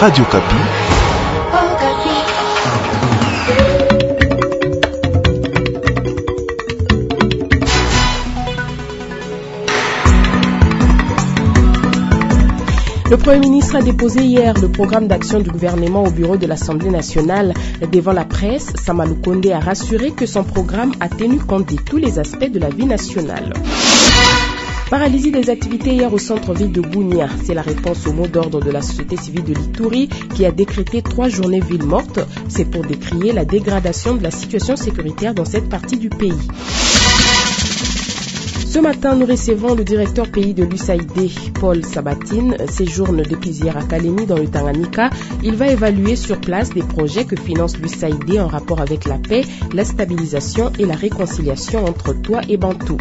Radio Kapi. Le Premier ministre a déposé hier le programme d'action du gouvernement au bureau de l'Assemblée nationale. Devant la presse, Sama Lukonde a rassuré que son programme a tenu compte de tous les aspects de la vie nationale. Paralysie des activités hier au centre-ville de Bunia. C'est la réponse au mot d'ordre de la société civile de l'Ituri qui a décrété 3 journées ville morte. C'est pour décrier la dégradation de la situation sécuritaire dans cette partie du pays. Ce matin, nous recevons le directeur pays de l'USAID, Paul Sabatine, séjourne depuis hier à Kalemi dans le Tanganyika. Il va évaluer sur place des projets que finance l'USAID en rapport avec la paix, la stabilisation et la réconciliation entre Toa et Bantou.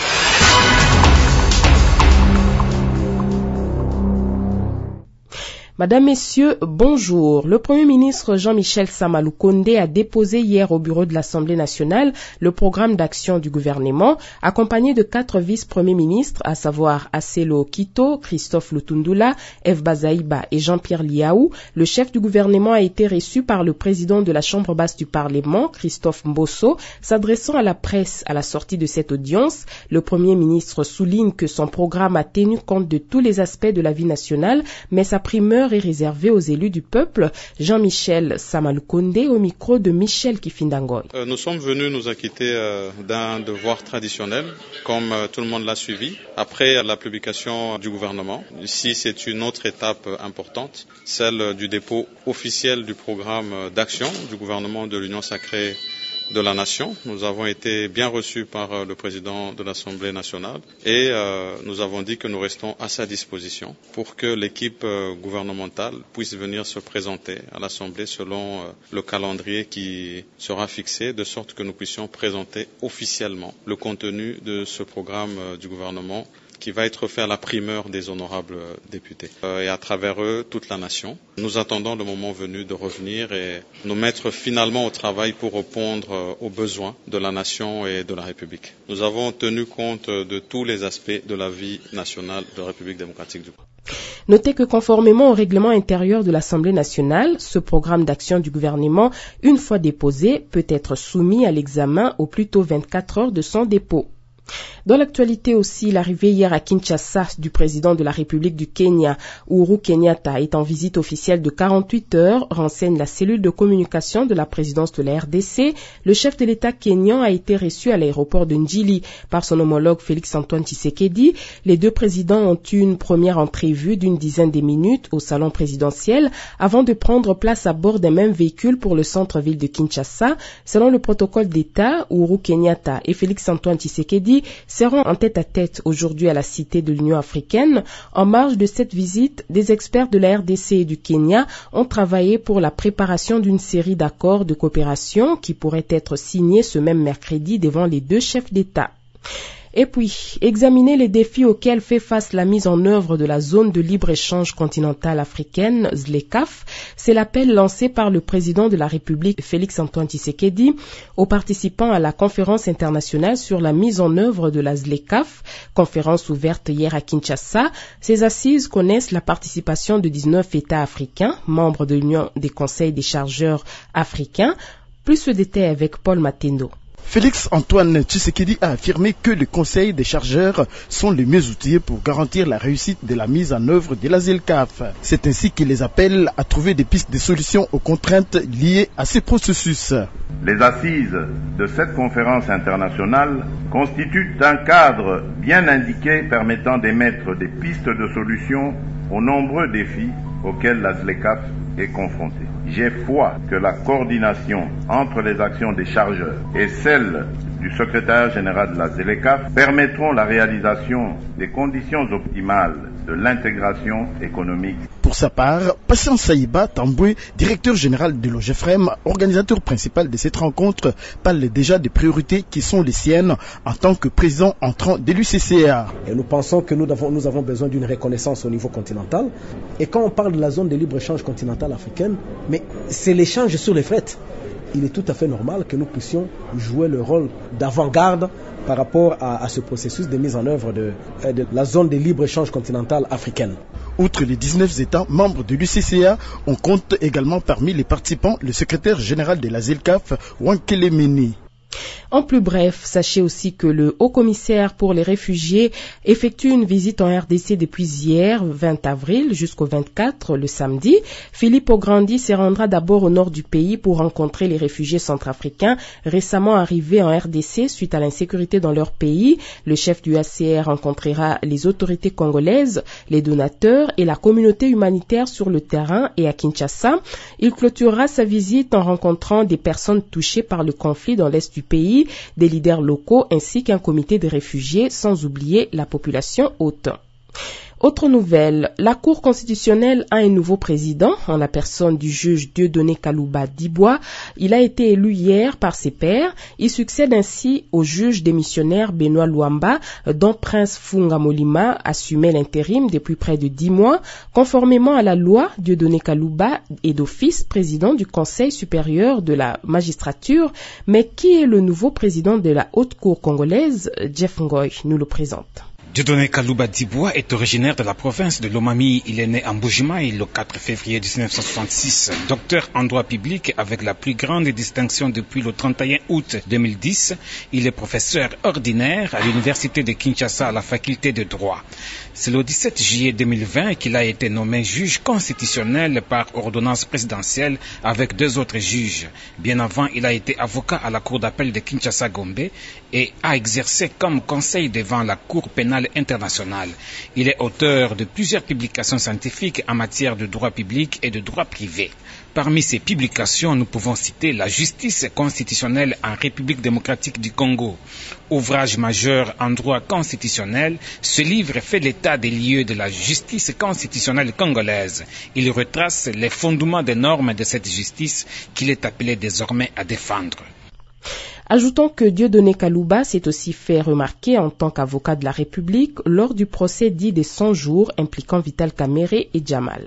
Madame, Messieurs, bonjour. Le Premier ministre Jean-Michel Sama Lukonde a déposé hier au bureau de l'Assemblée nationale le programme d'action du gouvernement, accompagné de 4 vice-premiers ministres, à savoir Aselo Kito, Christophe Lutundula, Eve Bazaïba et Jean-Pierre Liaou. Le chef du gouvernement a été reçu par le président de la Chambre basse du Parlement, Christophe Mbosso. S'adressant à la presse à la sortie de cette audience, le Premier ministre souligne que son programme a tenu compte de tous les aspects de la vie nationale, mais sa primeur est réservé aux élus du peuple. Jean-Michel Sama Lukonde au micro de Michel Kifindangoy. Nous sommes venus nous acquitter d'un devoir traditionnel, comme tout le monde l'a suivi, après la publication du gouvernement. Ici, c'est une autre étape importante, celle du dépôt officiel du programme d'action du gouvernement de l'Union sacrée de la nation. Nous avons été bien reçus par le président de l'Assemblée nationale et nous avons dit que nous restons à sa disposition pour que l'équipe gouvernementale puisse venir se présenter à l'Assemblée selon le calendrier qui sera fixé, de sorte que nous puissions présenter officiellement le contenu de ce programme du gouvernement qui va être fait à la primeur des honorables députés et à travers eux toute la nation. Nous attendons le moment venu de revenir et nous mettre finalement au travail pour répondre aux besoins de la nation et de la République. Nous avons tenu compte de tous les aspects de la vie nationale de la République démocratique du Congo. Notez que conformément au règlement intérieur de l'Assemblée nationale, ce programme d'action du gouvernement, une fois déposé, peut être soumis à l'examen au plus tôt 24 heures de son dépôt. Dans l'actualité aussi, l'arrivée hier à Kinshasa du président de la République du Kenya, Uhuru Kenyatta, est en visite officielle de 48 heures, renseigne la cellule de communication de la présidence de la RDC. Le chef de l'État kényan a été reçu à l'aéroport de Njili par son homologue Félix-Antoine Tshisekedi. Les deux présidents ont eu une première entrevue d'une dizaine de minutes au salon présidentiel avant de prendre place à bord d'un même véhicule pour le centre-ville de Kinshasa. Selon le protocole d'État, Uhuru Kenyatta et Félix-Antoine Tshisekedi seront en tête-à-tête aujourd'hui à la Cité de l'Union africaine. En marge de cette visite, des experts de la RDC et du Kenya ont travaillé pour la préparation d'une série d'accords de coopération qui pourraient être signés ce même mercredi devant les deux chefs d'État. Et puis, examiner les défis auxquels fait face la mise en œuvre de la zone de libre-échange continentale africaine, ZLECAf, c'est l'appel lancé par le président de la République, Félix-Antoine Tshisekedi, aux participants à la conférence internationale sur la mise en œuvre de la ZLECAf, conférence ouverte hier à Kinshasa. Ces assises connaissent la participation de 19 États africains, membres de l'Union des conseils des chargeurs africains. Plus de détails avec Paul Matendo. Félix-Antoine Tshisekedi a affirmé que les conseils des chargeurs sont les mieux outillés pour garantir la réussite de la mise en œuvre de la ZLECAf. C'est ainsi qu'il les appelle à trouver des pistes de solutions aux contraintes liées à ces processus. Les assises de cette conférence internationale constituent un cadre bien indiqué permettant d'émettre des pistes de solutions aux nombreux défis auxquels la ZLECAf est confrontée. J'ai foi que la coordination entre les actions des chargeurs et celle du secrétaire général de la ZLECAf permettront la réalisation des conditions optimales de l'intégration économique. Pour sa part, Patient Saïba Tamboué, directeur général de l'OGEFREM, organisateur principal de cette rencontre, parle déjà des priorités qui sont les siennes en tant que président entrant de l'UCCA. Et nous pensons que nous avons besoin d'une reconnaissance au niveau continental. Et quand on parle de la zone de libre-échange continentale africaine, mais c'est l'échange sur les fret. Il est tout à fait normal que nous puissions jouer le rôle d'avant-garde par rapport à ce processus de mise en œuvre de la zone de libre-échange continentale africaine. Outre les 19 États membres de l'UCCA, on compte également parmi les participants le secrétaire général de la ZELCAF, Wankele Meni. En plus bref, sachez aussi que le haut-commissaire pour les réfugiés effectue une visite en RDC depuis hier, 20 avril, jusqu'au 24, le samedi. Philippe Ograndi se rendra d'abord au nord du pays pour rencontrer les réfugiés centrafricains récemment arrivés en RDC suite à l'insécurité dans leur pays. Le chef du HCR rencontrera les autorités congolaises, les donateurs et la communauté humanitaire sur le terrain et à Kinshasa. Il clôturera sa visite en rencontrant des personnes touchées par le conflit dans l'est du pays, des leaders locaux ainsi qu'un comité de réfugiés, sans oublier la population haute. Autre nouvelle, la Cour constitutionnelle a un nouveau président, en la personne du juge Dieudonné Kalouba Dibois. Il a été élu hier par ses pairs. Il succède ainsi au juge démissionnaire Benoît Luamba, dont Prince Funga Molima assumait l'intérim depuis près de 10 mois. Conformément à la loi, Dieudonné Kalouba est d'office président du Conseil supérieur de la magistrature. Mais qui est le nouveau président de la Haute Cour congolaise? Jeff Ngoy nous le présente. Dieudonné Kalouba Dibois est originaire de la province de Lomami. Il est né à Mbujimaï le 4 février 1966. Docteur en droit public avec la plus grande distinction depuis le 31 août 2010, il est professeur ordinaire à l'université de Kinshasa à la faculté de droit. C'est le 17 juillet 2020 qu'il a été nommé juge constitutionnel par ordonnance présidentielle avec 2 autres juges. Bien avant, il a été avocat à la cour d'appel de Kinshasa-Gombe et a exercé comme conseil devant la Cour pénale internationale. Il est auteur de plusieurs publications scientifiques en matière de droit public et de droit privé. Parmi ces publications, nous pouvons citer La justice constitutionnelle en République démocratique du Congo. Ouvrage majeur en droit constitutionnel, ce livre fait l'état des lieux de la justice constitutionnelle congolaise. Il retrace les fondements des normes de cette justice qu'il est appelé désormais à défendre. Ajoutons que Dieudonné Kalouba s'est aussi fait remarquer en tant qu'avocat de la République lors du procès dit des 100 jours impliquant Vital Kamerhe et Djamal.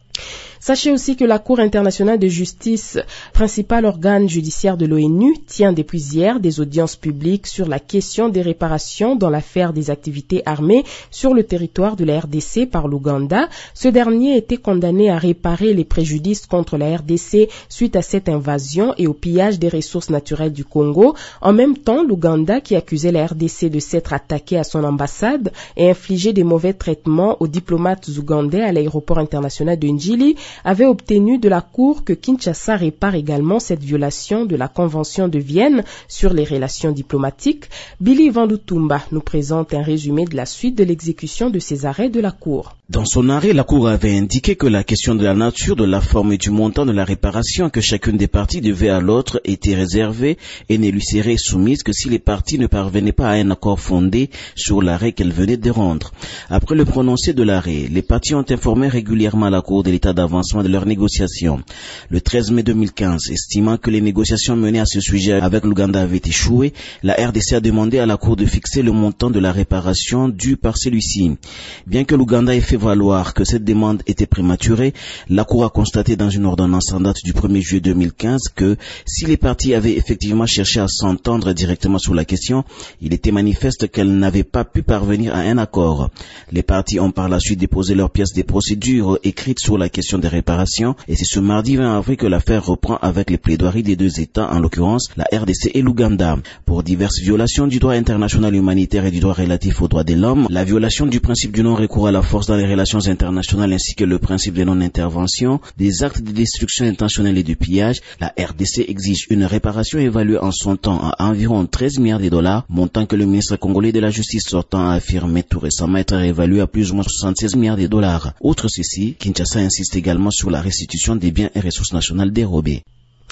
Sachez aussi que la Cour internationale de justice, principal organe judiciaire de l'ONU, tient depuis hier des audiences publiques sur la question des réparations dans l'affaire des activités armées sur le territoire de la RDC par l'Ouganda. Ce dernier était condamné à réparer les préjudices contre la RDC suite à cette invasion et au pillage des ressources naturelles du Congo. En même temps, l'Ouganda, qui accusait la RDC de s'être attaqué à son ambassade et infligé des mauvais traitements aux diplomates ougandais à l'aéroport international de Njili, avait obtenu de la Cour que Kinshasa répare également cette violation de la Convention de Vienne sur les relations diplomatiques. Billy Vandutumba nous présente un résumé de la suite de l'exécution de ces arrêts de la Cour. Dans son arrêt, la Cour avait indiqué que la question de la nature, de la forme et du montant de la réparation que chacune des parties devait à l'autre était réservée et ne lui serait soumise que si les parties ne parvenaient pas à un accord fondé sur l'arrêt qu'elles venaient de rendre. Après le prononcé de l'arrêt, les parties ont informé régulièrement la Cour de l'état d'avancement de leurs négociations. Le 13 mai 2015, estimant que les négociations menées à ce sujet avec l'Ouganda avaient échoué, la RDC a demandé à la Cour de fixer le montant de la réparation due par celui-ci. Bien que l'Ouganda ait fait valoir que cette demande était prématurée, la Cour a constaté dans une ordonnance en date du 1er juillet 2015 que si les parties avaient effectivement cherché à s'entendre directement sur la question, il était manifeste qu'elles n'avaient pas pu parvenir à un accord. Les parties ont par la suite déposé leurs pièces de procédure écrites sur la question des réparations et c'est ce mardi 20 avril que l'affaire reprend avec les plaidoiries des 2 États, en l'occurrence la RDC et l'Ouganda. Pour diverses violations du droit international humanitaire et du droit relatif aux droits de l'homme, la violation du principe du non-recours à la force dans les relations internationales ainsi que le principe de non-intervention, des actes de destruction intentionnelle et de pillage, la RDC exige une réparation évaluée en son temps à environ 13 milliards de dollars, montant que le ministre congolais de la Justice sortant a affirmé tout récemment être évalué à plus ou moins 76 milliards de dollars. Outre ceci, Kinshasa insiste également sur la restitution des biens et ressources nationales dérobés.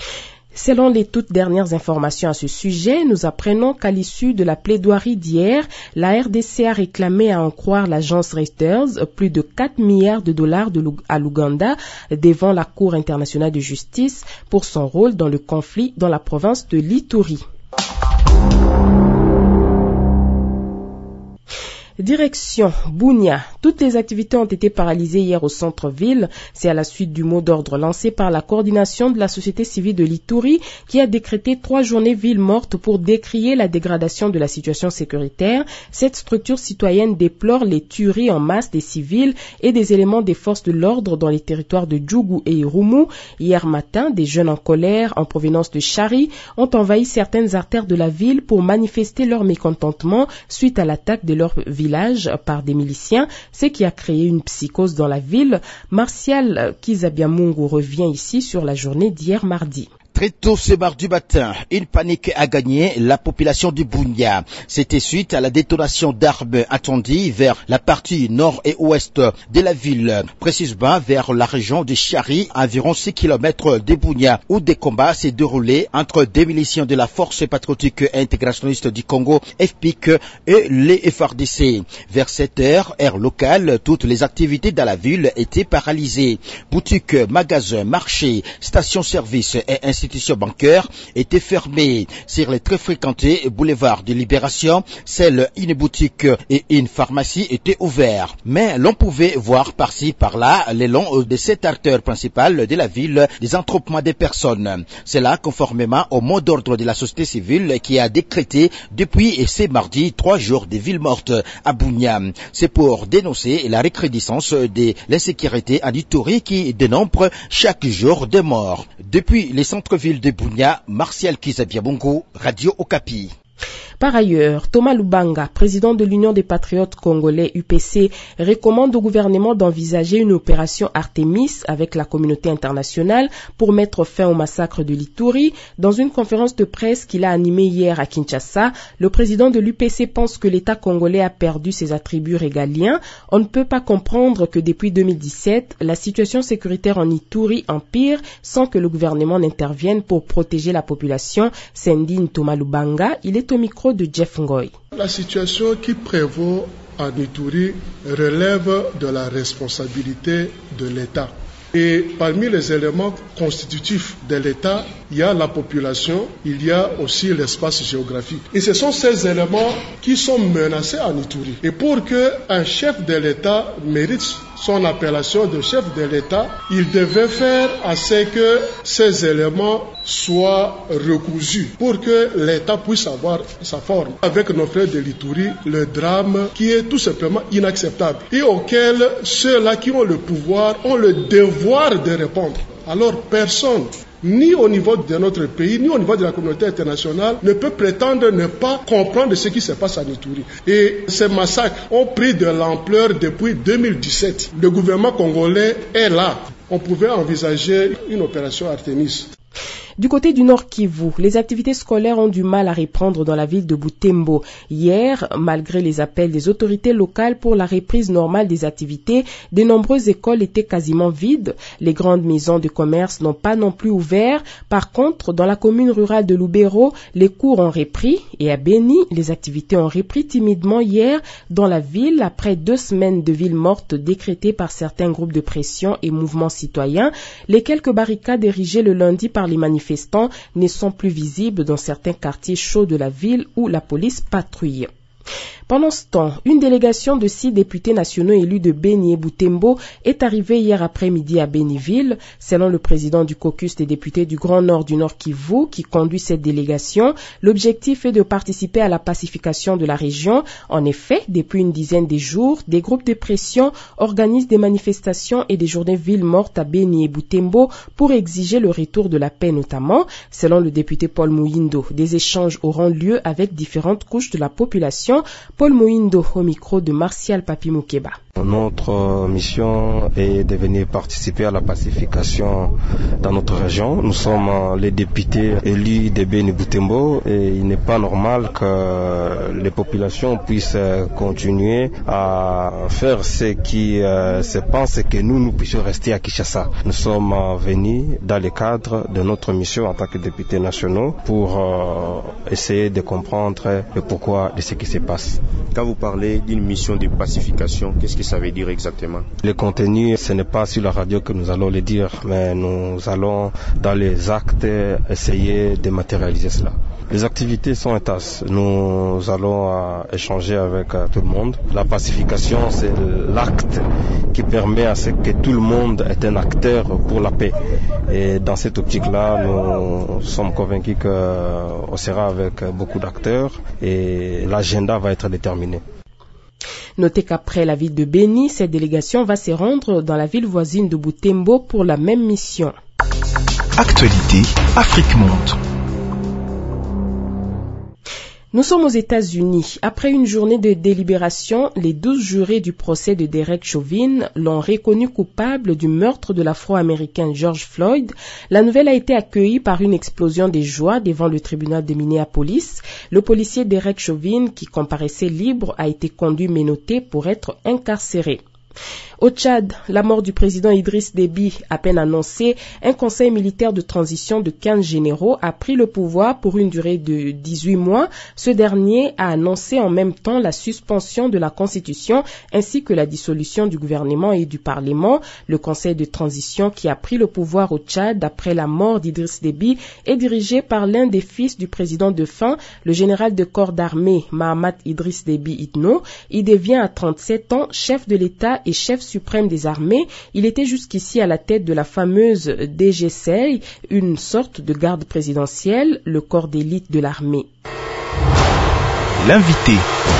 Selon les toutes dernières informations à ce sujet, nous apprenons qu'à l'issue de la plaidoirie d'hier, la RDC a réclamé, à en croire l'agence Reuters, plus de 4 milliards de dollars à l'Ouganda devant la Cour internationale de justice pour son rôle dans le conflit dans la province de l'Ituri. Direction Bunia. Toutes les activités ont été paralysées hier au centre-ville. C'est à la suite du mot d'ordre lancé par la coordination de la société civile de l'Ituri qui a décrété 3 journées ville morte pour décrier la dégradation de la situation sécuritaire. Cette structure citoyenne déplore les tueries en masse des civils et des éléments des forces de l'ordre dans les territoires de Djougou et Irumu. Hier matin, des jeunes en colère en provenance de Chari ont envahi certaines artères de la ville pour manifester leur mécontentement suite à l'attaque de leur village par des miliciens, ce qui a créé une psychose dans la ville. Martial Kizabiamungu revient ici sur la journée d'hier mardi. Très tôt ce mardi matin, une panique a gagné la population du Bunia. C'était suite à la détonation d'armes attendues vers la partie nord et ouest de la ville, précisément vers la région de Chari, environ 6 km de Bunia, où des combats s'est déroulés entre des miliciens de la Force patriotique intégrationniste du Congo, FPIC, et les FARDC. Vers 7 heures, heure locale, toutes les activités dans la ville étaient paralysées. Boutiques, magasins, marchés, stations-service et institutions bancaires étaient fermées. Sur les très fréquentés boulevards de Libération, seules une boutique et une pharmacie étaient ouvertes. Mais l'on pouvait voir par-ci par-là, le long de cette artère principale de la ville, des attroupements de personnes. C'est là conformément au mot d'ordre de la société civile qui a décrété depuis ce mardi 3 jours de ville morte à Bunia. C'est pour dénoncer la recrudescence de l'insécurité en Ituri qui dénombre chaque jour des morts. Depuis les centres-villes de Bunia, Martial Kizabiamungu, Radio Okapi. Par ailleurs, Thomas Lubanga, président de l'Union des patriotes congolais UPC, recommande au gouvernement d'envisager une opération Artemis avec la communauté internationale pour mettre fin au massacre de l'Ituri. Dans une conférence de presse qu'il a animée hier à Kinshasa, le président de l'UPC pense que l'État congolais a perdu ses attributs régaliens. On ne peut pas comprendre que depuis 2017, la situation sécuritaire en Ituri empire sans que le gouvernement n'intervienne pour protéger la population, s'indigne Thomas Lubanga. Il est au micro de Jeff Ngoy. La situation qui prévaut en Ituri relève de la responsabilité de l'État. Et parmi les éléments constitutifs de l'État, il y a la population, il y a aussi l'espace géographique. Et ce sont ces éléments qui sont menacés en Ituri. Et pour qu'un chef de l'État mérite son appellation de chef de l'État, il devait faire à ce que ces éléments soient recousus pour que l'État puisse avoir sa forme. Avec nos frères de l'Ituri, le drame qui est tout simplement inacceptable et auquel ceux-là qui ont le pouvoir ont le devoir de répondre. Alors personne, ni au niveau de notre pays, ni au niveau de la communauté internationale, ne peut prétendre ne pas comprendre ce qui se passe en Ituri. Et ces massacres ont pris de l'ampleur depuis 2017. Le gouvernement congolais est là. On pouvait envisager une opération Artemis. Du côté du Nord Kivu, les activités scolaires ont du mal à reprendre dans la ville de Butembo. Hier, malgré les appels des autorités locales pour la reprise normale des activités, de nombreuses écoles étaient quasiment vides. Les grandes maisons de commerce n'ont pas non plus ouvert. Par contre, dans la commune rurale de Lubero, les cours ont repris et à Beni, les activités ont repris timidement hier dans la ville après 2 semaines de ville morte décrétées par certains groupes de pression et mouvements citoyens. Les quelques barricades érigées le lundi par les manifestants ne sont plus visibles dans certains quartiers chauds de la ville où la police patrouille. Pendant ce temps, une délégation de 6 députés nationaux élus de Beni et Butembo est arrivée hier après-midi à Béniville. Selon le président du caucus des députés du Grand Nord du Nord Kivu, qui conduit cette délégation, l'objectif est de participer à la pacification de la région. En effet, depuis une dizaine de jours, des groupes de pression organisent des manifestations et des journées villes mortes à Beni et Butembo pour exiger le retour de la paix notamment. Selon le député Paul Muindo, des échanges auront lieu avec différentes couches de la population. Paul Moindo au micro de Martial Papi Moukeba. Notre mission est de venir participer à la pacification dans notre région. Nous sommes les députés élus de Beni Butembo et il n'est pas normal que les populations puissent continuer à faire ce qui se pense que nous puissions rester à Kinshasa. Nous sommes venus dans le cadre de notre mission en tant que députés nationaux pour essayer de comprendre le pourquoi de ce qui se passe. Quand vous parlez d'une mission de pacification, qu'est-ce que ça veut dire exactement? Le contenu, ce n'est pas sur la radio que nous allons le dire, mais nous allons dans les actes essayer de matérialiser cela. Les activités sont intenses. Nous allons échanger avec tout le monde. La pacification, c'est l'acte qui permet à ce que tout le monde est un acteur pour la paix. Et dans cette optique-là, nous sommes convaincus qu'on sera avec beaucoup d'acteurs et l'agenda va être déterminé. Notez qu'après la ville de Beni, cette délégation va se rendre dans la ville voisine de Butembo pour la même mission. Actualité, Afrique Monde. Nous sommes aux États-Unis. Après une journée de délibération, les 12 jurés du procès de Derek Chauvin l'ont reconnu coupable du meurtre de l'Afro-Américain George Floyd. La nouvelle a été accueillie par une explosion de joie devant le tribunal de Minneapolis. Le policier Derek Chauvin, qui comparaissait libre, a été conduit menotté pour être incarcéré. Au Tchad, la mort du président Idriss Déby, à peine annoncée, un conseil militaire de transition de 15 généraux a pris le pouvoir pour une durée de 18 mois. Ce dernier a annoncé en même temps la suspension de la Constitution ainsi que la dissolution du gouvernement et du Parlement. Le conseil de transition qui a pris le pouvoir au Tchad après la mort d'Idriss Déby est dirigé par l'un des fils du président défunt, le général de corps d'armée Mahamat Idriss Déby Itno. Il devient à 37 ans chef de l'État et chef suprême des armées. Il était jusqu'ici à la tête de la fameuse DGCI, une sorte de garde présidentielle, le corps d'élite de l'armée. L'invité.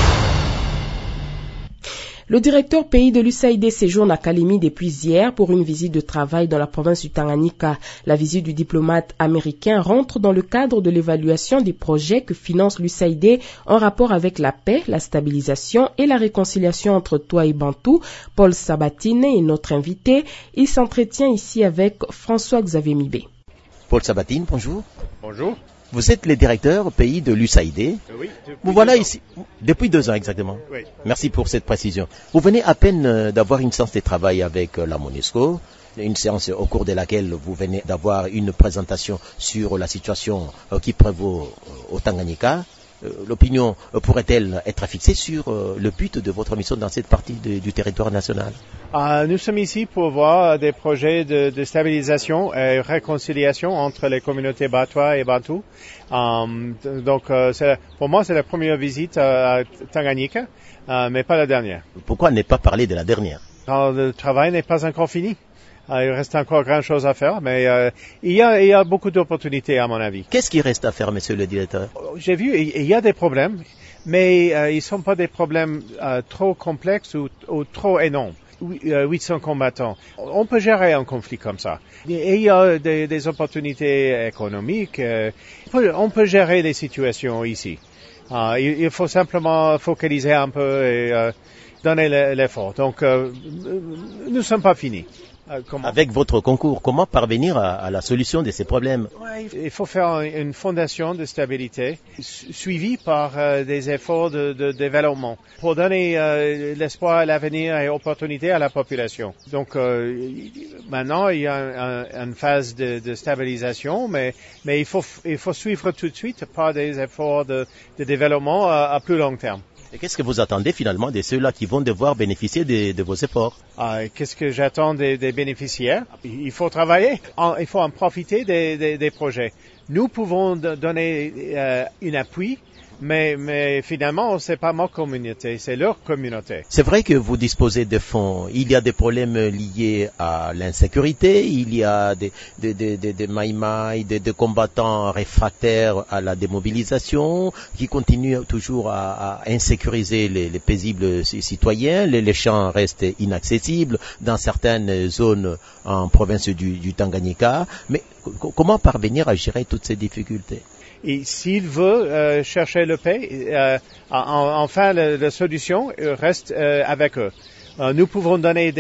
Le directeur pays de l'USAID séjourne à Kalemi depuis hier pour une visite de travail dans la province du Tanganyika. La visite du diplomate américain rentre dans le cadre de l'évaluation des projets que finance l'USAID en rapport avec la paix, la stabilisation et la réconciliation entre Twa et Bantou. Paul Sabatine est notre invité. Il s'entretient ici avec François-Xavier Mibé. Paul Sabatine, bonjour. Bonjour. Vous êtes le directeur pays de l'USAID. Oui, vous voilà ici depuis 2 ans exactement. Oui. Merci pour cette précision. Vous venez à peine d'avoir une séance de travail avec la MONUSCO, une séance au cours de laquelle vous venez d'avoir une présentation sur la situation qui prévaut au Tanganyika. L'opinion pourrait-elle être fixée sur le but de votre mission dans cette partie du territoire national? Nous sommes ici pour voir des projets de stabilisation et réconciliation entre les communautés Batwa et Bantou. Donc, pour moi, c'est la première visite à Tanganyika, mais pas la dernière. Pourquoi ne pas parler de la dernière? Le travail n'est pas encore fini. Il reste encore grand chose à faire, mais il y a beaucoup d'opportunités à mon avis. Qu'est-ce qui reste à faire, monsieur le directeur? J'ai vu, il y a des problèmes, mais ils ne sont pas des problèmes trop complexes ou trop énormes. 800 combattants. On peut gérer un conflit comme ça. Et il y a des opportunités économiques. On peut gérer des situations ici. Il faut simplement focaliser un peu et donner l'effort. Donc, nous ne sommes pas finis. Avec votre concours, comment parvenir à la solution de ces problèmes? Il faut faire une fondation de stabilité suivie par des efforts de développement pour donner l'espoir à l'avenir et opportunité à la population. Donc maintenant, il y a une phase de stabilisation, mais il faut suivre tout de suite par des efforts de développement à plus long terme. Et qu'est-ce que vous attendez finalement de ceux-là qui vont devoir bénéficier de vos efforts? Qu'est-ce que j'attends des bénéficiaires? Il faut travailler, il faut en profiter des projets. Nous pouvons donner un appui, mais finalement, c'est pas ma communauté, c'est leur communauté. C'est vrai que vous disposez de fonds. Il y a des problèmes liés à l'insécurité, il y a des maïmaï, des combattants réfractaires à la démobilisation, qui continuent toujours à insécuriser les paisibles citoyens. Les champs restent inaccessibles dans certaines zones en province du Tanganyika. Mais comment parvenir à gérer toutes ces difficultés? Et s'il veut chercher la paix, enfin la solution reste avec eux. Nous pouvons donner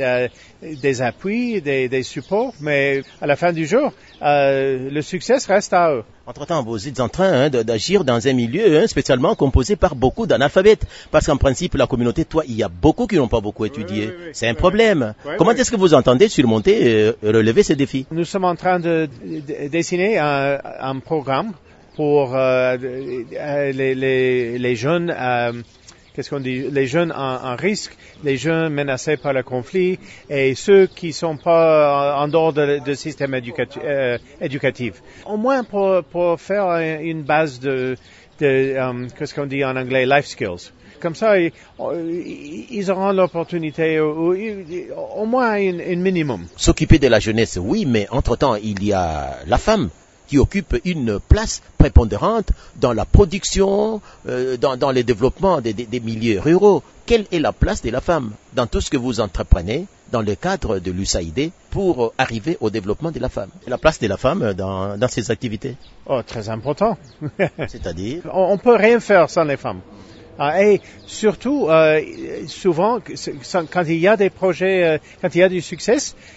des appuis, des supports, mais à la fin du jour, le succès reste à eux. Entre-temps, vous êtes en train d'agir dans un milieu spécialement composé par beaucoup d'analphabètes. Parce qu'en principe, la communauté, il y a beaucoup qui n'ont pas beaucoup étudié. Oui. C'est un problème. Comment est-ce que vous entendez surmonter, relever ces défis? Nous sommes en train de dessiner un programme pour les jeunes qu'est-ce qu'on dit, les jeunes en risque, les jeunes menacés par le conflit et ceux qui sont pas en dehors du système éducatif. Au moins pour faire une base de qu'est-ce qu'on dit en anglais, life skills. Comme ça, ils auront l'opportunité, au moins un minimum. S'occuper de la jeunesse, oui, mais entre-temps, il y a la femme qui occupe une place prépondérante dans la production, dans le développement des milieux ruraux. Quelle est la place de la femme dans tout ce que vous entreprenez dans le cadre de l'USAID pour arriver au développement de la femme? La place de la femme dans ces activités? Oh, très important. C'est-à-dire? On peut rien faire sans les femmes. Et surtout, souvent, quand il y a des projets, quand il y a du succès,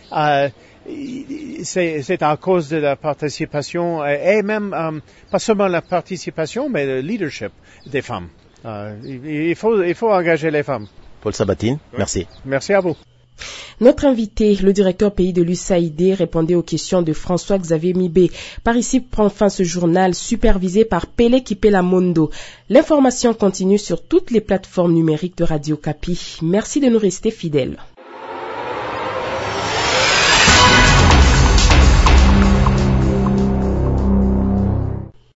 c'est à cause de la participation et même pas seulement la participation, mais le leadership des femmes. Il faut engager les femmes. Paul Sabatine, merci. Merci à vous. Notre invité, le directeur pays de l'USAID, répondait aux questions de François-Xavier Mibé. Par ici prend fin ce journal supervisé par Pele Kipelamondo. L'information continue sur toutes les plateformes numériques de Radio Kapi. Merci de nous rester fidèles.